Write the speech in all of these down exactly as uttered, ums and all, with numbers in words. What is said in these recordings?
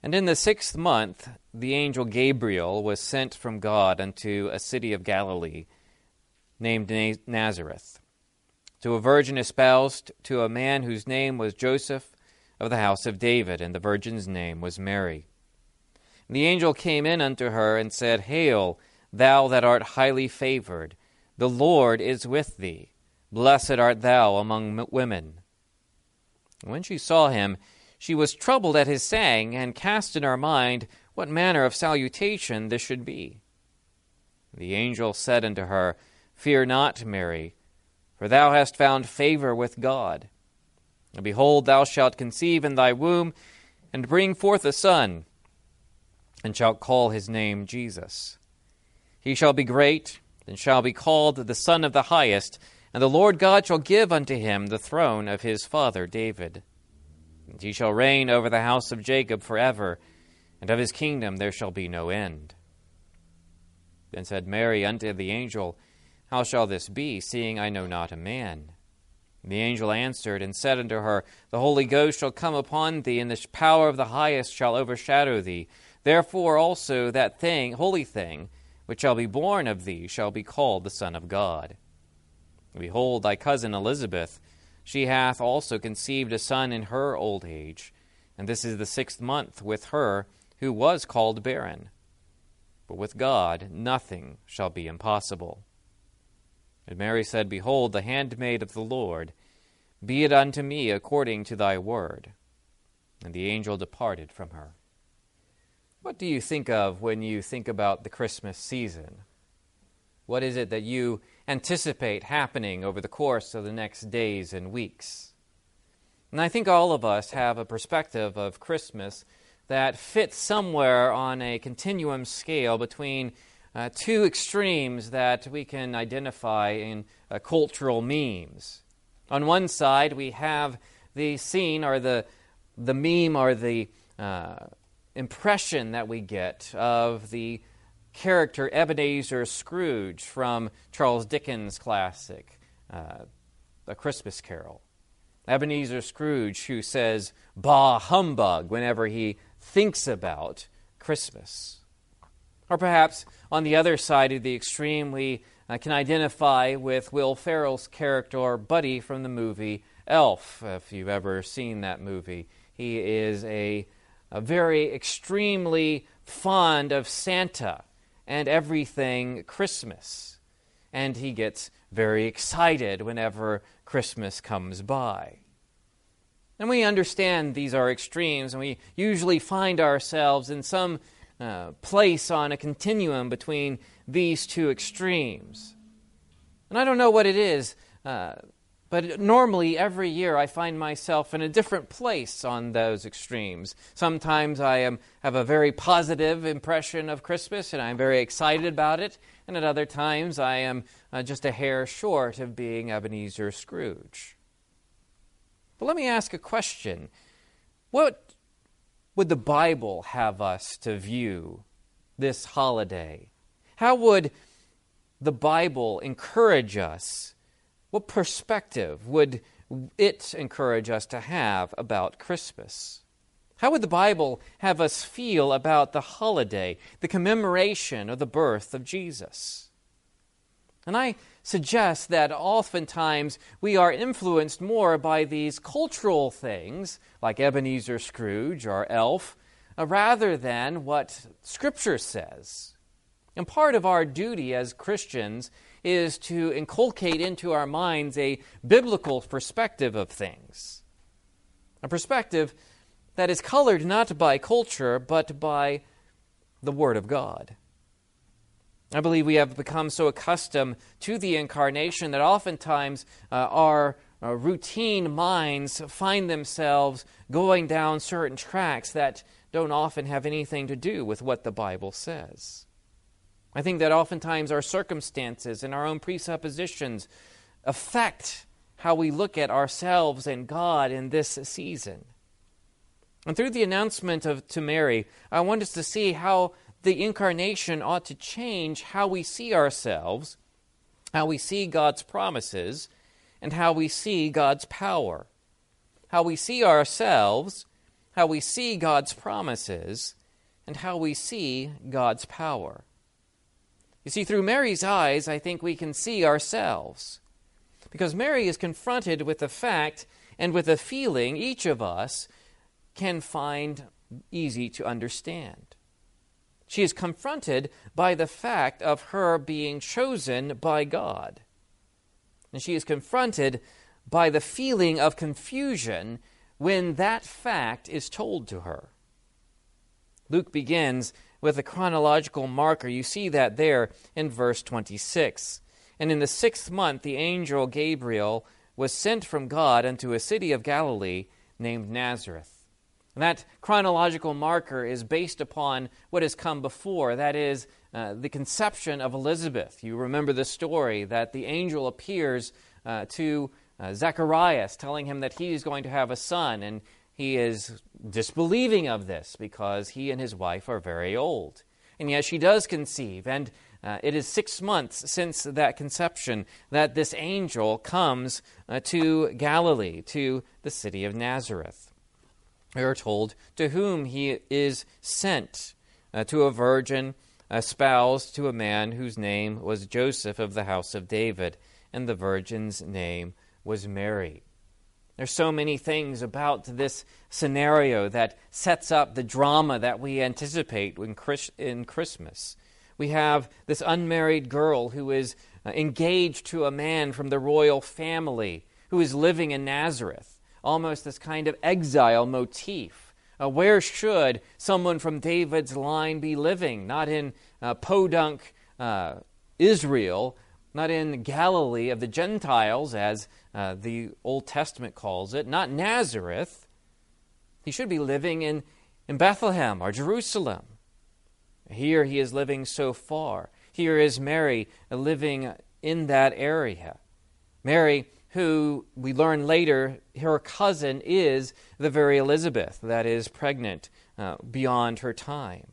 And in the sixth month the angel Gabriel was sent from God unto a city of Galilee, named Nazareth, to a virgin espoused to a man whose name was Joseph, of the house of David, and the virgin's name was Mary. And the angel came in unto her and said, Hail, thou that art highly favored, the Lord is with thee. Blessed art thou among women. And when she saw him, she was troubled at his saying, and cast in her mind what manner of salutation this should be. The angel said unto her, Fear not, Mary, for thou hast found favor with God. And behold, thou shalt conceive in thy womb, and bring forth a son, and shalt call his name Jesus. He shall be great, and shall be called the Son of the Highest, and the Lord God shall give unto him the throne of his father David. And he shall reign over the house of Jacob forever, and of his kingdom there shall be no end. Then said Mary unto the angel, How shall this be, seeing I know not a man? And the angel answered and said unto her, The Holy Ghost shall come upon thee, and the power of the Highest shall overshadow thee. Therefore also that thing, holy thing, which shall be born of thee, shall be called the Son of God. Behold, thy cousin Elizabeth, she hath also conceived a son in her old age, and this is the sixth month with her, who was called barren. But with God nothing shall be impossible. And Mary said, Behold, the handmaid of the Lord, be it unto me according to thy word. And the angel departed from her. What do you think of when you think about the Christmas season? What is it that you anticipate happening over the course of the next days and weeks? And I think all of us have a perspective of Christmas that fits somewhere on a continuum scale between uh, two extremes that we can identify in uh, cultural memes. On one side, we have the scene or the the meme or the uh, impression that we get of the character Ebenezer Scrooge from Charles Dickens' classic, uh, A Christmas Carol. Ebenezer Scrooge, who says, Bah humbug, whenever he thinks about Christmas. Or perhaps on the other side of the extreme, we uh, can identify with Will Ferrell's character, Buddy, from the movie Elf, if you've ever seen that movie. He is a, a very extremely fond of Santa and everything Christmas. And he gets very excited whenever Christmas comes by. And we understand these are extremes, and we usually find ourselves in some uh, place on a continuum between these two extremes. And I don't know what it is, uh, but normally every year I find myself in a different place on those extremes. Sometimes I am have a very positive impression of Christmas, and I'm very excited about it. And at other times I am uh, just a hair short of being Ebenezer Scrooge. But let me ask a question. What would the Bible have us to view this holiday? How would the Bible encourage us? What perspective would it encourage us to have about Christmas? How would the Bible have us feel about the holiday, the commemoration of the birth of Jesus? And I suggest that oftentimes we are influenced more by these cultural things, like Ebenezer Scrooge or Elf, uh, rather than what Scripture says. And part of our duty as Christians is to inculcate into our minds a biblical perspective of things. A perspective that is colored not by culture, but by the Word of God. I believe we have become so accustomed to the incarnation that oftentimes uh, our uh, routine minds find themselves going down certain tracks that don't often have anything to do with what the Bible says. I think that oftentimes our circumstances and our own presuppositions affect how we look at ourselves and God in this season. And through the announcement of to Mary, I want us to see how the incarnation ought to change how we see ourselves, how we see God's promises, and how we see God's power. How we see ourselves how we see God's promises, and how we see God's power. You see, through Mary's eyes, I think we can see ourselves. Because Mary is confronted with a fact and with a feeling each of us can find easy to understand. She is confronted by the fact of her being chosen by God. And she is confronted by the feeling of confusion when that fact is told to her. Luke begins with a chronological marker. You see that there in verse twenty-six. And in the sixth month, the angel Gabriel was sent from God unto a city of Galilee named Nazareth. And that chronological marker is based upon what has come before, that is, uh, the conception of Elizabeth. You remember the story that the angel appears uh, to uh, Zacharias, telling him that he is going to have a son, and he is disbelieving of this because he and his wife are very old. And yet she does conceive, and uh, it is six months since that conception that this angel comes uh, to Galilee, to the city of Nazareth. We are told to whom he is sent, uh, to a virgin espoused to a man whose name was Joseph of the house of David, and the virgin's name was Mary. There's so many things about this scenario that sets up the drama that we anticipate in, Chris- in Christmas. We have this unmarried girl who is uh, engaged to a man from the royal family who is living in Nazareth, almost this kind of exile motif. Uh, where should someone from David's line be living? Not in uh, podunk uh, Israel, not in Galilee of the Gentiles, as uh, the Old Testament calls it, not Nazareth. He should be living in, in Bethlehem or Jerusalem. Here he is living so far. Here is Mary living in that area. Mary, who we learn later, her cousin is the very Elizabeth that is pregnant uh, beyond her time.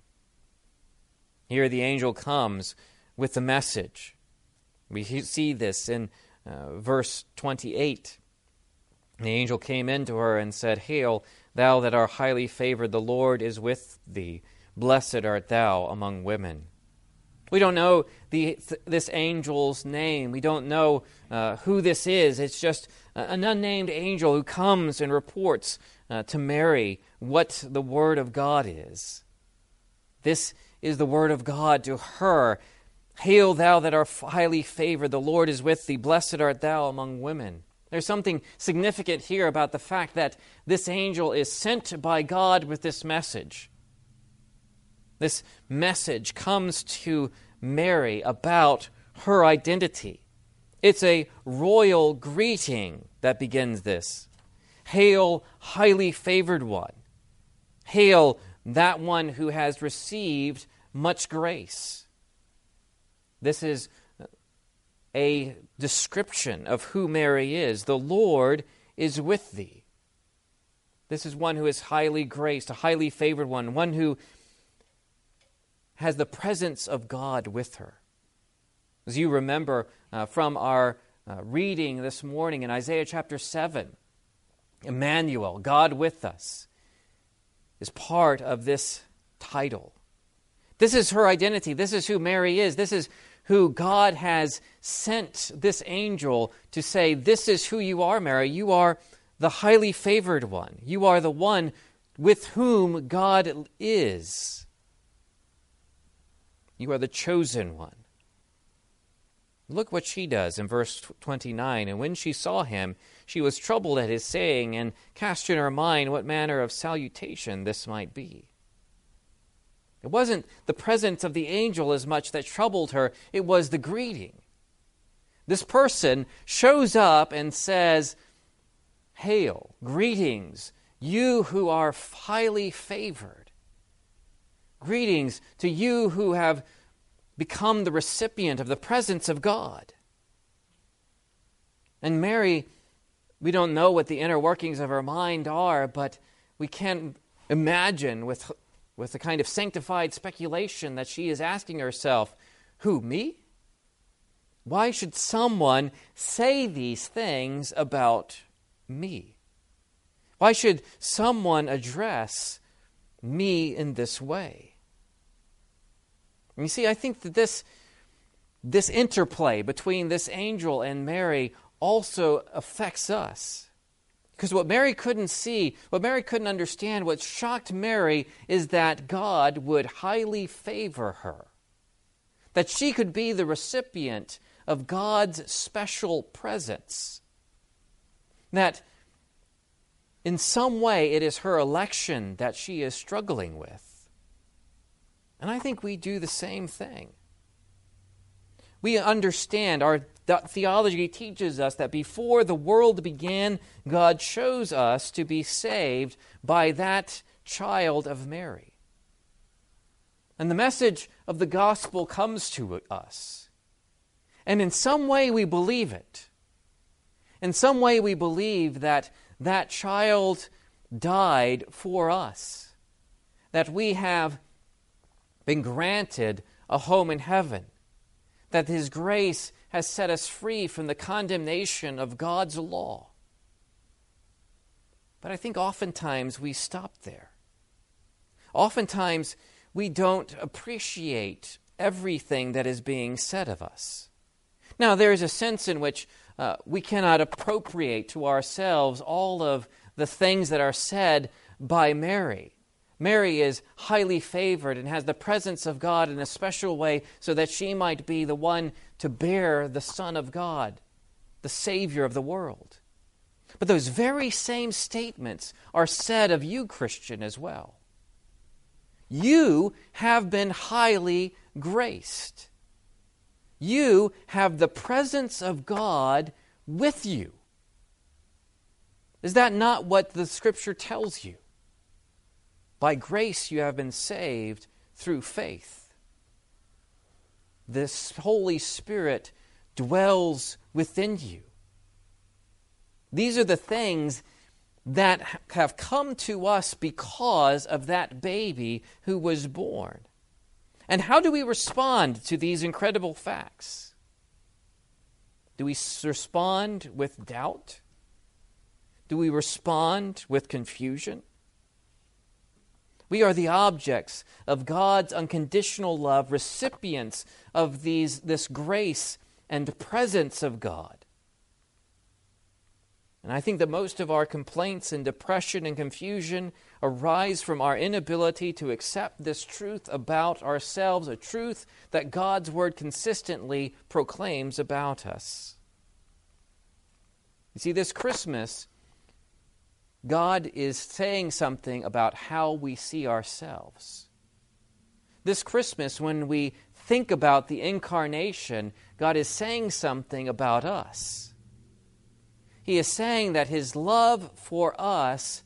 Here the angel comes with the message. We see this in uh, verse twenty-eight. The angel came in to her and said, Hail, thou that art highly favored, the Lord is with thee. Blessed art thou among women. We don't know the th- this angel's name. We don't know uh, who this is. It's just an unnamed angel who comes and reports uh, to Mary what the Word of God is. This is the Word of God to her. Hail thou that art highly favored, the Lord is with thee. Blessed art thou among women. There's something significant here about the fact that this angel is sent by God with this message. This message comes to Mary about her identity. It's a royal greeting that begins this. Hail, highly favored one. Hail, that one who has received much grace. This is a description of who Mary is. The Lord is with thee. This is one who is highly graced, a highly favored one, one who has the presence of God with her. As you remember uh, from our uh, reading this morning in Isaiah chapter seven, Emmanuel, God with us, is part of this title. This is her identity. This is who Mary is. This is who God has sent this angel to say, this is who you are, Mary. You are the highly favored one. You are the one with whom God is. You are the chosen one. Look what she does in verse twenty-nine. And when she saw him, she was troubled at his saying, and cast in her mind what manner of salutation this might be. It wasn't the presence of the angel as much that troubled her, it was the greeting. This person shows up and says, Hail, greetings, you who are highly favored. Greetings to you who have become the recipient of the presence of God. And Mary, we don't know what the inner workings of her mind are, but we can imagine with, with the kind of sanctified speculation that she is asking herself, who, me? Why should someone say these things about me? Why should someone address me in this way? And you see, I think that this, this interplay between this angel and Mary also affects us. Because what Mary couldn't see, what Mary couldn't understand, what shocked Mary is that God would highly favor her. That she could be the recipient of God's special presence. That in some way it is her election that she is struggling with. And I think we do the same thing. We understand, our theology teaches us that before the world began, God chose us to be saved by that child of Mary. And the message of the gospel comes to us. And in some way we believe it. In some way we believe that that child died for us. That we have been granted a home in heaven. That His grace has set us free from the condemnation of God's law. But I think oftentimes we stop there. Oftentimes we don't appreciate everything that is being said of us. Now, there is a sense in which uh, we cannot appropriate to ourselves all of the things that are said by Mary. Mary is highly favored and has the presence of God in a special way so that she might be the one to bear the Son of God, the Savior of the world. But those very same statements are said of you, Christian, as well. You have been highly graced. You have the presence of God with you. Is that not what the Scripture tells you? By grace you have been saved through faith. This Holy Spirit dwells within you. These are the things that have come to us because of that baby who was born. And how do we respond to these incredible facts? Do we respond with doubt? Do we respond with confusion? We are the objects of God's unconditional love, recipients of these, this grace and presence of God. And I think that most of our complaints and depression and confusion arise from our inability to accept this truth about ourselves, a truth that God's Word consistently proclaims about us. You see, this Christmas, God is saying something about how we see ourselves. This Christmas, when we think about the incarnation, God is saying something about us. He is saying that His love for us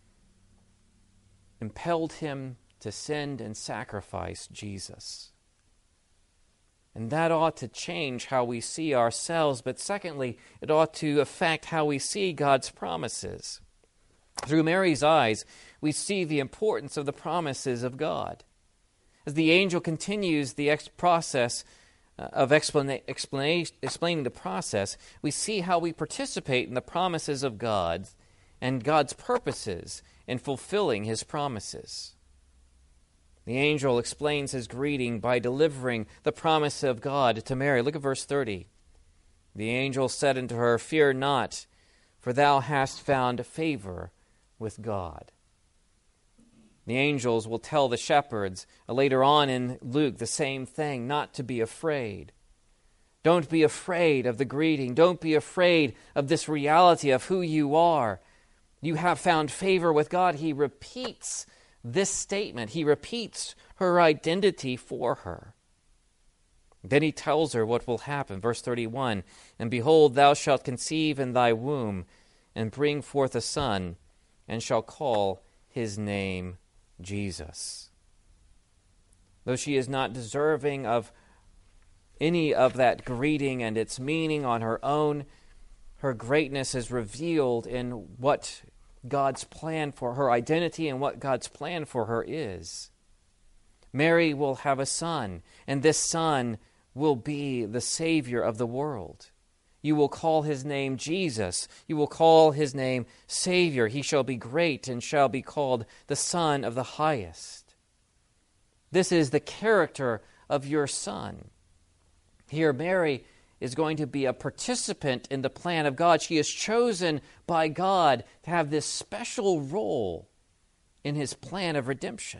impelled Him to send and sacrifice Jesus. And that ought to change how we see ourselves, but secondly, it ought to affect how we see God's promises. Through Mary's eyes, we see the importance of the promises of God. As the angel continues the ex- process uh, of explana- explana- explaining the process, we see how we participate in the promises of God and God's purposes in fulfilling His promises. The angel explains his greeting by delivering the promise of God to Mary. Look at verse thirty. The angel said unto her, "Fear not, for thou hast found favor with God." The angels will tell the shepherds later on in Luke the same thing, not to be afraid. Don't be afraid of the greeting. Don't be afraid of this reality of who you are. You have found favor with God. He repeats this statement. He repeats her identity for her. Then he tells her what will happen. Verse thirty-one, "And behold, thou shalt conceive in thy womb, and bring forth a son, and shall call his name Jesus." Though she is not deserving of any of that greeting and its meaning on her own, her greatness is revealed in what God's plan for her identity and what God's plan for her is. Mary will have a son, and this son will be the Savior of the world. You will call his name Jesus. You will call his name Savior. He shall be great and shall be called the Son of the Highest. This is the character of your Son. Here, Mary is going to be a participant in the plan of God. She is chosen by God to have this special role in his plan of redemption.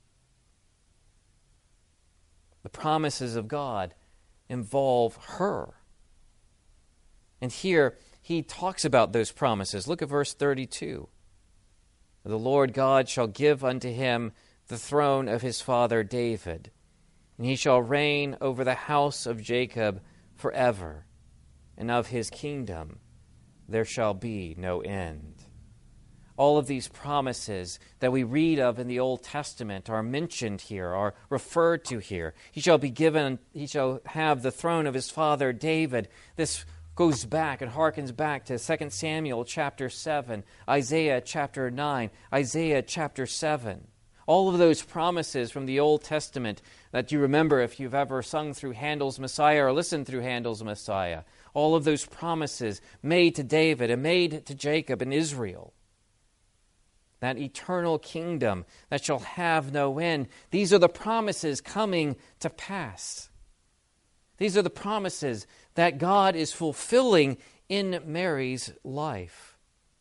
The promises of God involve her. And here he talks about those promises. Look at verse thirty-two. The Lord God shall give unto him the throne of his father David, and he shall reign over the house of Jacob forever, and of his kingdom there shall be no end. All of these promises that we read of in the Old Testament are mentioned here, are referred to here. He shall be given, he shall have the throne of his father David. This goes back and harkens back to Second Samuel chapter seven, Isaiah chapter nine, Isaiah chapter seven. All of those promises from the Old Testament that you remember if you've ever sung through Handel's Messiah or listened through Handel's Messiah. All of those promises made to David and made to Jacob and Israel. That eternal kingdom that shall have no end. These are the promises coming to pass. These are the promises that God is fulfilling in Mary's life.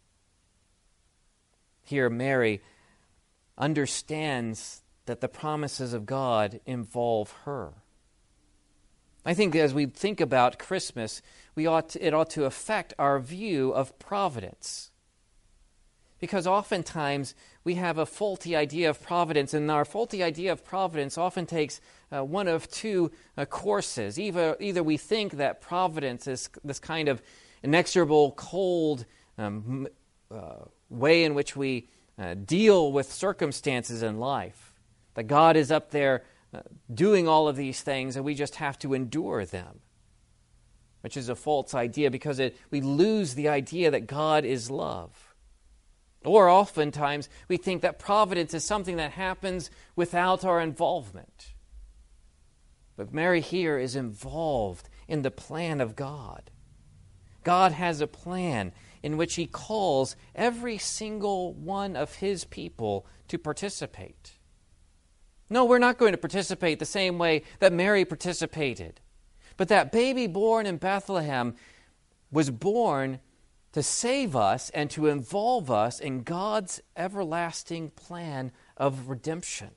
Here, Mary understands that the promises of God involve her. I think as we think about Christmas, we ought to, it ought to affect our view of providence. Because oftentimes we have a faulty idea of providence, and our faulty idea of providence often takes uh, one of two uh, courses. Either, either we think that providence is this kind of inexorable, cold um, uh, way in which we uh, deal with circumstances in life, that God is up there uh, doing all of these things and we just have to endure them, which is a false idea because it, we lose the idea that God is love. Or oftentimes we think that providence is something that happens without our involvement. But Mary here is involved in the plan of God. God has a plan in which he calls every single one of his people to participate. No, we're not going to participate the same way that Mary participated. But that baby born in Bethlehem was born to save us and to involve us in God's everlasting plan of redemption.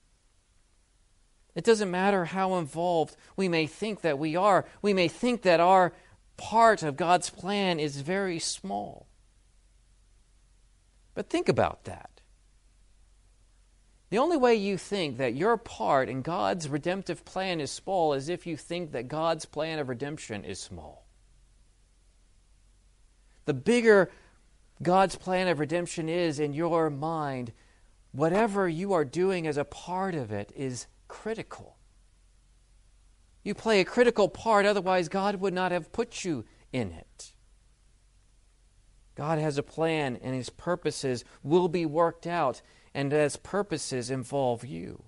It doesn't matter how involved we may think that we are. We may think that our part of God's plan is very small. But think about that. The only way you think that your part in God's redemptive plan is small is if you think that God's plan of redemption is small. The bigger God's plan of redemption is in your mind, whatever you are doing as a part of it is critical. You play a critical part, otherwise God would not have put you in it. God has a plan, and his purposes will be worked out, and as purposes involve you.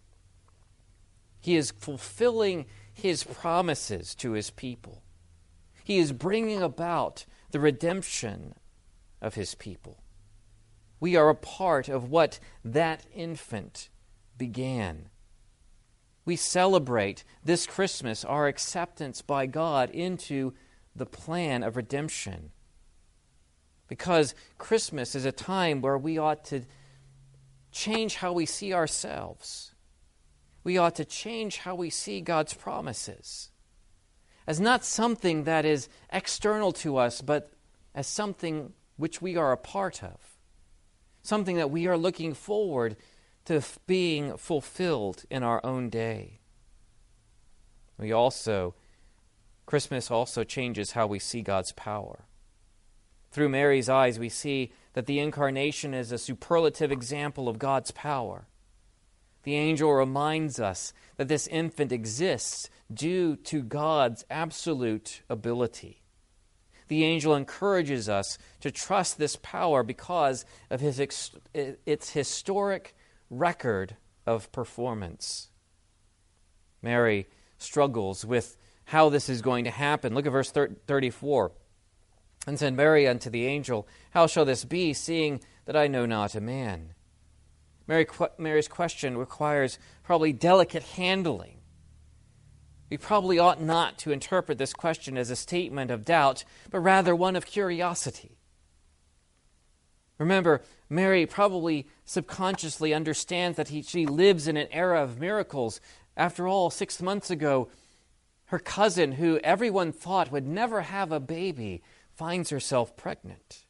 He is fulfilling his promises to his people. He is bringing about the redemption of his people. We are a part of what that infant began. We celebrate this Christmas our acceptance by God into the plan of redemption. Because Christmas is a time where we ought to change how we see ourselves. We ought to change how we see God's promises. As not something that is external to us, but as something which we are a part of. Something that we are looking forward to f- being fulfilled in our own day. We also, Christmas also changes how we see God's power. Through Mary's eyes, we see that the incarnation is a superlative example of God's power. The angel reminds us that this infant exists due to God's absolute ability. The angel encourages us to trust this power because of his ex- its historic record of performance. Mary struggles with how this is going to happen. Look at verse thirty-four. And said Mary unto the angel, How shall this be, seeing that I know not a man? Mary, Mary's question requires probably delicate handling. We probably ought not to interpret this question as a statement of doubt, but rather one of curiosity. Remember, Mary probably subconsciously understands that he, she lives in an era of miracles. After all, six months ago, her cousin, who everyone thought would never have a baby, finds herself pregnant.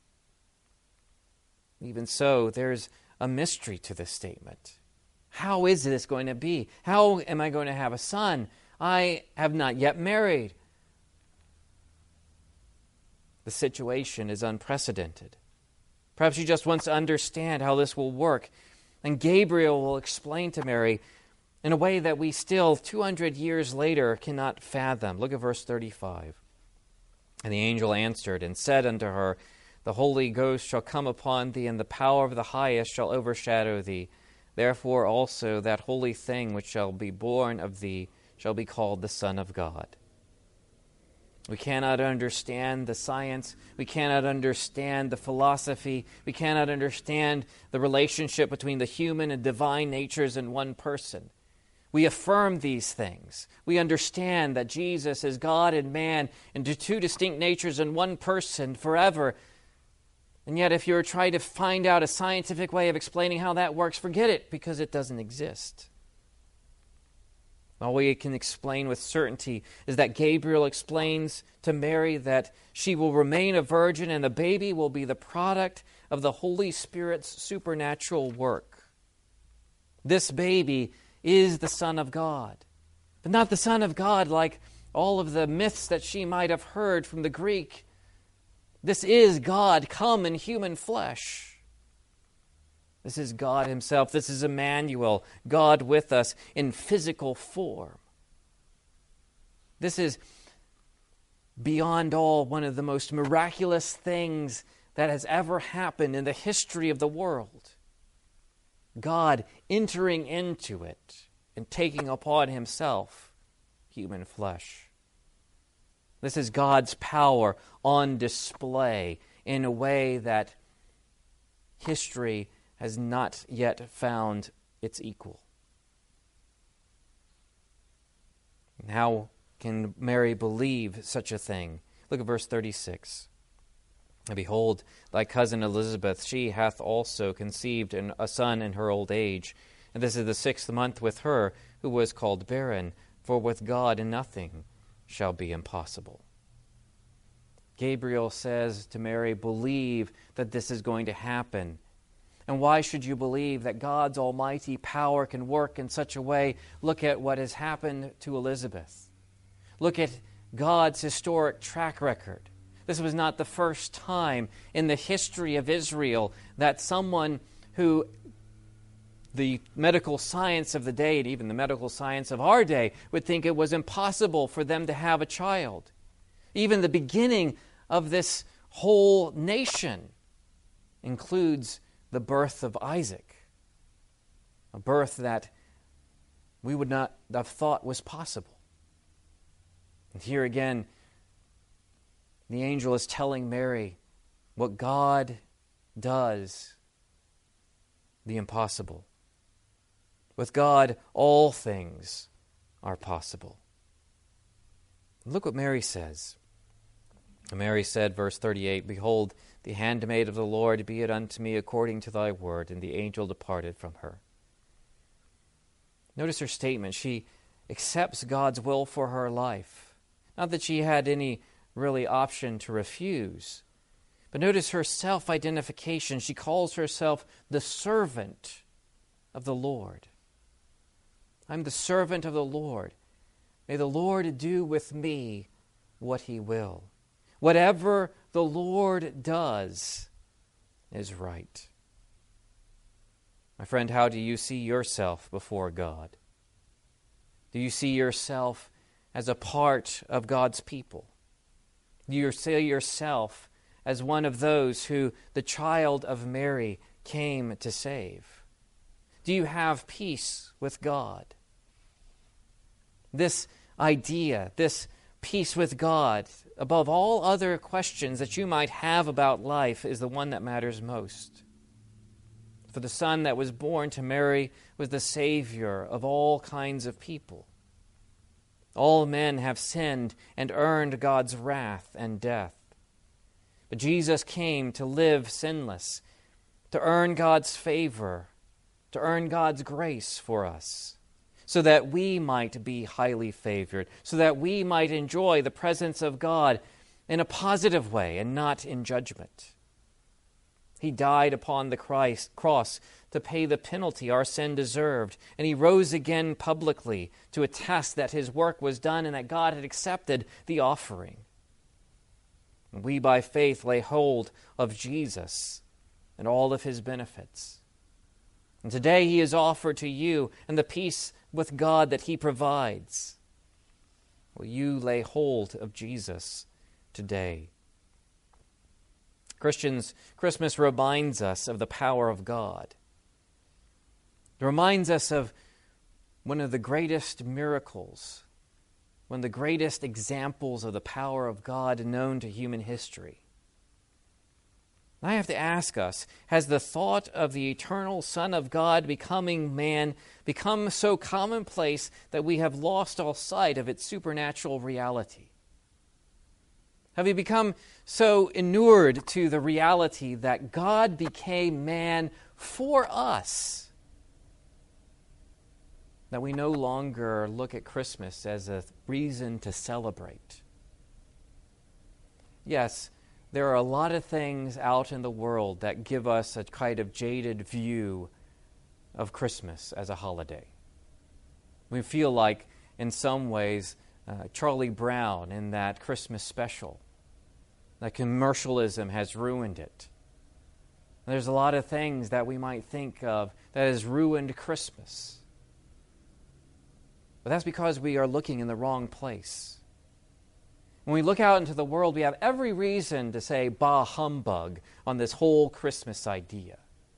Even so, there's a mystery to this statement. How is this going to be? How am I going to have a son? I have not yet married. The situation is unprecedented. Perhaps she just wants to understand how this will work. And Gabriel will explain to Mary in a way that we still, two hundred years later, cannot fathom. Look at verse thirty-five. And the angel answered and said unto her, The Holy Ghost shall come upon thee, and the power of the highest shall overshadow thee. Therefore also that holy thing which shall be born of thee shall be called the Son of God. We cannot understand the science. We cannot understand the philosophy. We cannot understand the relationship between the human and divine natures in one person. We affirm these things. We understand that Jesus is God and man into two distinct natures in one person forever. And yet if you're trying to find out a scientific way of explaining how that works, forget it, because it doesn't exist. All we can explain with certainty is that Gabriel explains to Mary that she will remain a virgin and the baby will be the product of the Holy Spirit's supernatural work. This baby is the Son of God, but not the Son of God like all of the myths that she might have heard from the Greek. This is God come in human flesh. This is God himself. This is Emmanuel, God with us in physical form. This is beyond all one of the most miraculous things that has ever happened in the history of the world. God entering into it and taking upon himself human flesh. This is God's power on display in a way that history has not yet found its equal. And how can Mary believe such a thing? Look at verse thirty-six. And behold, thy cousin Elizabeth, she hath also conceived a son in her old age. And this is the sixth month with her, who was called barren, for with God nothing shall be impossible. Gabriel says to Mary, believe that this is going to happen. And why should you believe that God's almighty power can work in such a way? Look at what has happened to Elizabeth. Look at God's historic track record. This was not the first time in the history of Israel that someone who the medical science of the day, and even the medical science of our day, would think it was impossible for them to have a child. Even the beginning of this whole nation includes the birth of Isaac, a birth that we would not have thought was possible. And here again, the angel is telling Mary what God does, the impossible. With God, all things are possible. Look what Mary says. Mary said, verse thirty-eight, Behold, the handmaid of the Lord, be it unto me according to thy word. And the angel departed from her. Notice her statement. She accepts God's will for her life. Not that she had any really option to refuse. But notice her self-identification. She calls herself the servant of the Lord. I'm the servant of the Lord. May the Lord do with me what he will. Whatever the Lord does is right. My friend, how do you see yourself before God? Do you see yourself as a part of God's people? Do you see yourself as one of those who the child of Mary came to save? Do you have peace with God? This idea, this peace with God, above all other questions that you might have about life, is the one that matters most. For the Son that was born to Mary was the Savior of all kinds of people. All men have sinned and earned God's wrath and death. But Jesus came to live sinless, to earn God's favor, to earn God's grace for us, so that we might be highly favored, so that we might enjoy the presence of God in a positive way and not in judgment. He died upon the Christ cross to pay the penalty our sin deserved, and he rose again publicly to attest that his work was done and that God had accepted the offering. And we by faith lay hold of Jesus and all of his benefits. And today he is offered to you and the peace with God that he provides. Will you lay hold of Jesus today? Christians, Christmas reminds us of the power of God. It reminds us of one of the greatest miracles, one of the greatest examples of the power of God known to human history. I have to ask us, has the thought of the eternal Son of God becoming man become so commonplace that we have lost all sight of its supernatural reality? Have we become so inured to the reality that God became man for us that we no longer look at Christmas as a reason to celebrate? Yes, there are a lot of things out in the world that give us a kind of jaded view of Christmas as a holiday. We feel like, in some ways, uh, Charlie Brown in that Christmas special, that commercialism has ruined it. There's a lot of things that we might think of that has ruined Christmas. But that's because we are looking in the wrong place. When we look out into the world, we have every reason to say, bah humbug, on this whole Christmas idea.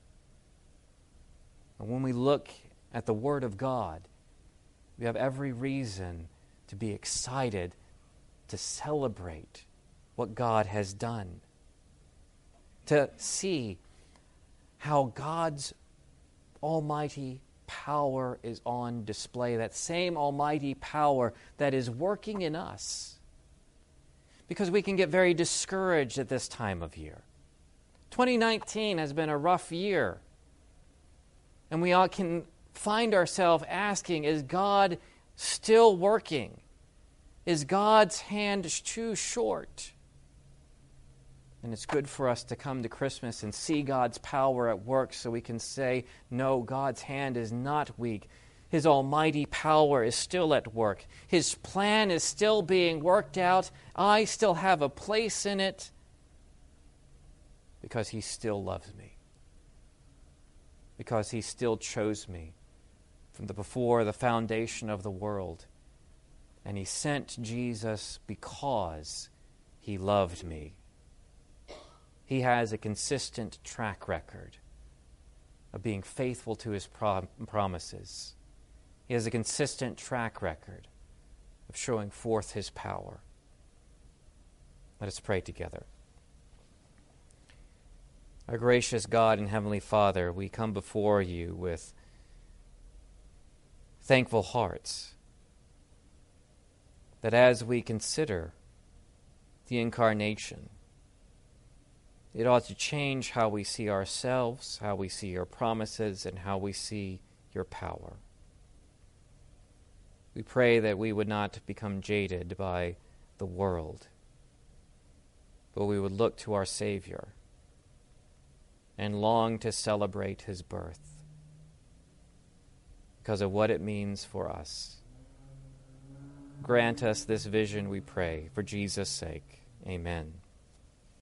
And when we look at the Word of God, we have every reason to be excited, to celebrate what God has done, to see how God's almighty power is on display, that same almighty power that is working in us. Because we can get very discouraged at this time of year. twenty nineteen has been a rough year. And we all can find ourselves asking, is God still working? Is God's hand too short? And it's good for us to come to Christmas and see God's power at work so we can say, no, God's hand is not weak. His almighty power is still at work. His plan is still being worked out. I still have a place in it because he still loves me. Because he still chose me from the before the foundation of the world. And he sent Jesus because he loved me. He has a consistent track record of being faithful to his prom- promises. He has a consistent track record of showing forth his power. Let us pray together. Our gracious God and Heavenly Father, we come before you with thankful hearts that as we consider the incarnation, it ought to change how we see ourselves, how we see your promises, and how we see your power. We pray that we would not become jaded by the world, but we would look to our Savior and long to celebrate his birth because of what it means for us. Grant us this vision, we pray, for Jesus' sake. Amen.